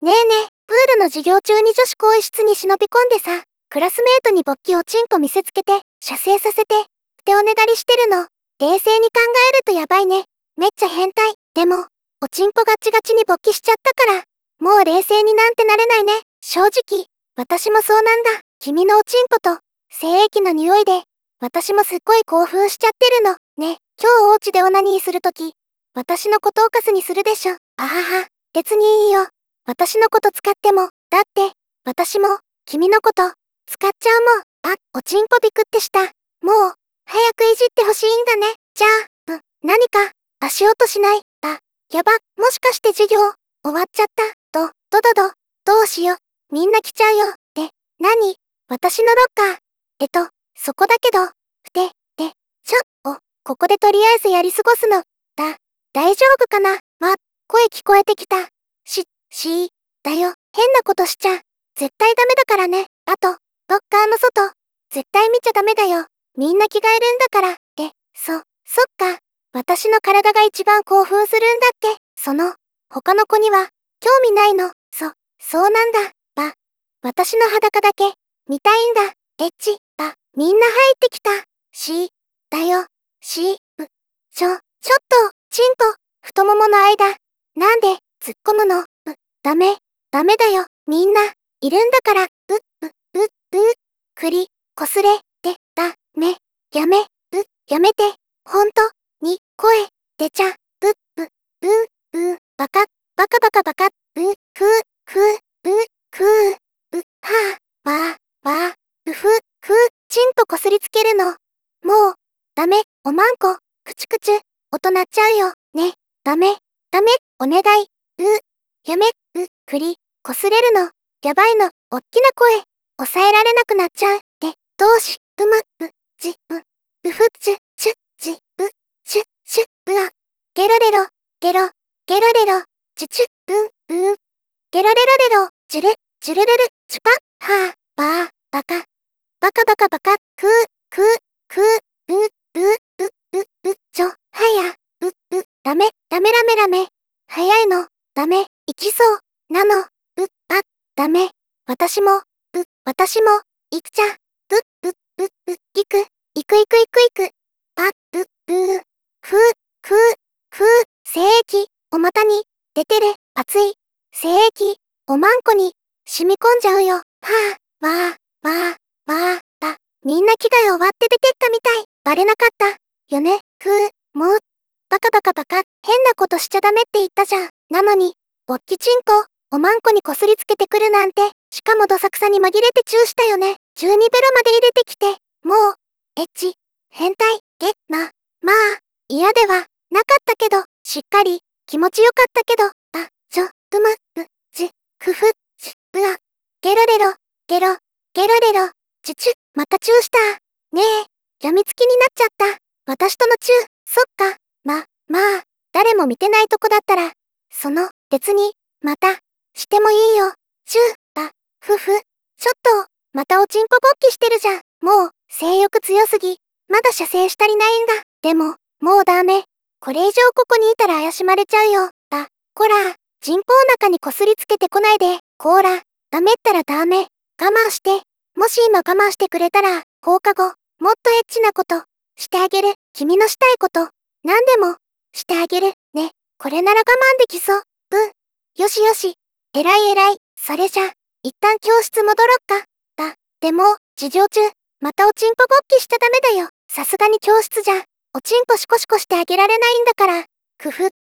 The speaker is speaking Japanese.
ねえねえ、プールの授業中に女子更衣室に忍び込んでさ、クラスメートに勃起おちんこ見せつけて、射精させて、手おねだりしてるの。冷静に考えるとやばいね。めっちゃ変態。でも、おちんこガチガチに勃起しちゃったから、もう冷静になんてなれないね。正直、私もそうなんだ。君のおちんこと、精液の匂いで、私もすっごい興奮しちゃってるの。ね、今日お家でオナニーするとき、私のことをカスにするでしょ。あはは、別にいいよ。私のこと使っても、だって、私も、君のこと、使っちゃうもん。あ、おちんぽびくってした。もう、早くいじってほしいんだね。じゃあ、何か、足音しない。あ、やば、もしかして授業、終わっちゃった。どうしよう。みんな来ちゃうよ。何私のロッカー。そこだけど、ここでとりあえずやり過ごすの。大丈夫かな。声聞こえてきた。だよ。変なことしちゃ、絶対ダメだからね。あと、ロッカーの外、絶対見ちゃダメだよ。みんな着替えるんだから。そっか。私の体が一番興奮するんだって。他の子には、興味ないの。そうなんだ。私の裸だけ、見たいんだ。みんな入ってきた。だよ。ちょっと、チンと、太ももの間、なんで、突っ込むの。ダメだよ。みんな、いるんだから、こすれ、やめ、やめて、ほんと、に、声、出ちゃ、バカ、バカ、チンとこすりつけるの。もう、ダメ、おまんこ、くちゅ、音鳴っちゃうよ。ね、ダメ、お願い、やめ、こすれるの、やばいの、おっきな声、抑えられなくなっちゃう。どうし、ゲロレロ、ゲロレロ、チュチュ、ゲロレロレロ、ジュルルル、チュパ、バカ、バカ、はや、ダメ、ラメ、早いの、ダメ、行きそう、なの、ダメ、私も、行くちゃ、行く、ふう、精液、お股に、出てる、熱い、精液、おまんこに、染み込んじゃうよ、みんな着替え終わって出てったみたい。バレなかった。よね、もう。バカ。変なことしちゃダメって言ったじゃん。なのに、勃起チンコ、おまんこにこすりつけてくるなんて。しかもどさくさに紛れてチューしたよね。12ベロまで入れてきて。もう、エッチ、変態、まあ、嫌では、なかったけど、しっかり、気持ちよかったけど、ゲロレロ、ゲロレロ、またチューした。ねえ、やみつきになっちゃった。私とのチュー、そっか。まあ、誰も見てないとこだったら、別に、また、してもいいよ。チュー、ちょっと、またおちんぽ勃起してるじゃん。もう、性欲強すぎ。まだ射精したりないんだ。でも、もうダメ。これ以上ここにいたら怪しまれちゃうよ。こら、人工中にこすりつけてこないで。こーら、ダメったらダメ。我慢して。もし今我慢してくれたら、放課後、もっとエッチなこと、してあげる。君のしたいこと、何でも、してあげる。ね。これなら我慢できそう。よし。えらい。それじゃ、一旦教室戻ろっか。でも、授業中、またおちんぽ勃起しちゃダメだよ。さすがに教室じゃ、おちんぽシコシコしてあげられないんだから。